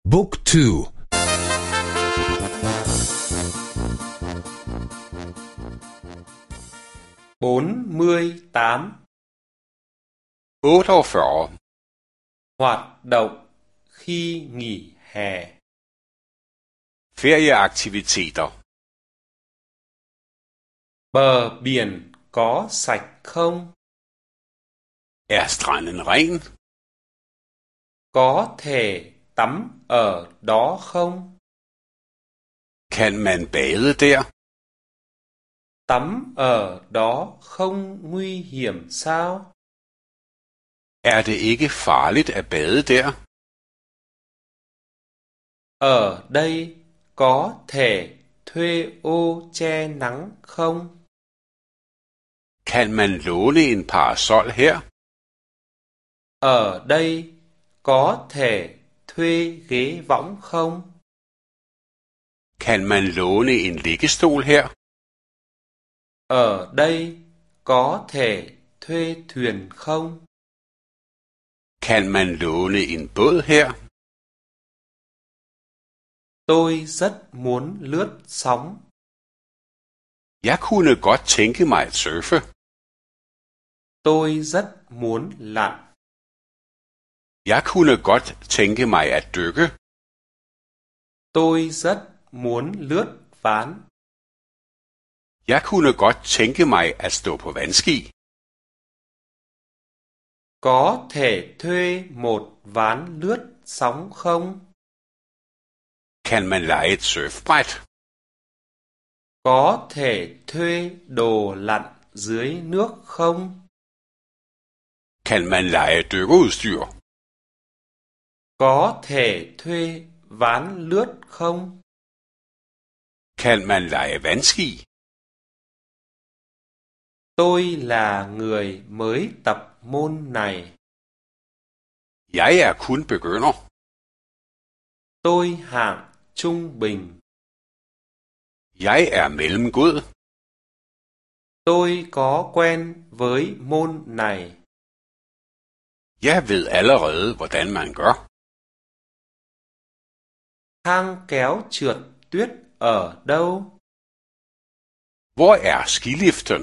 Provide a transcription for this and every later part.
Book 2. 48. 48. Hoạt động khi nghỉ hè. Ferieaktiviteter. Bờ biển có sạch không? Er stranden ren? Có thể tắm ở đó không? Kan man bade der? Tắm ở đó không nguy hiểm sao? Er det ikke farligt at bade der? Ở đây có thể thuê ô che nắng không? Kan man låne en parasol her? Ở đây có thể thuê ghế võng không? Kan man låne en liggestol her? Ở đây có thể thuê thuyền không? Kan man låne en båd her? Tôi rất muốn lướt sóng. Jeg kunne godt tænke mig at surfe. Tôi rất muốn lặn. Jeg kunne godt tænke mig at dykke. Tôi rất muốn lướt ván. Jeg kunne godt tænke mig at stå på vandski. Có thể thuê một ván lướt sóng không? Kan man leje et surfbræt? Có thể thuê đồ lặn dưới nước không? Kan man leje dykkerudstyr? Có thể thuê ván lướt không? Kan man leje vandski? Tôi là người mới tập môn này. Jeg er kun begynder. Tôi hạng trung bình. Jeg er mellemgod. Tôi có quen với môn này. Jeg ved allerede, hvordan man gør. Thang kéo trượt tuyết ở đâu? Hvor er skiliften?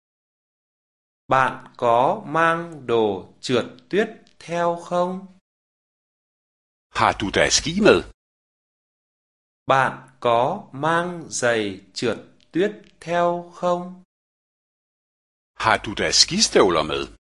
Bạn có mang đồ trượt tuyết theo không? Har du da ski med? Bạn có mang giày trượt tuyết theo không? Har du da skistøvler med?